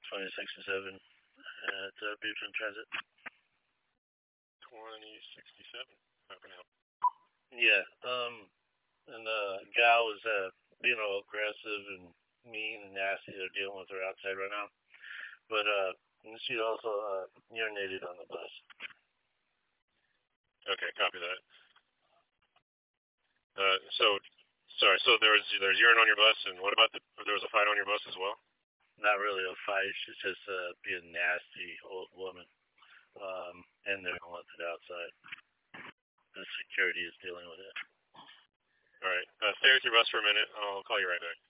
2067 at Beaverton Transit. 2067. How can I help? Yeah. And the gal was being all aggressive and mean and nasty. They're dealing with her outside right now. But she also urinated on the bus. Okay, copy that. So there's urine on your bus, and what about there was a fight on your bus as well? Not really a fight. She's just being nasty old woman. And they're going to the outside. The security is dealing with it. All right. Stay with your bus for a minute. I'll call you right back.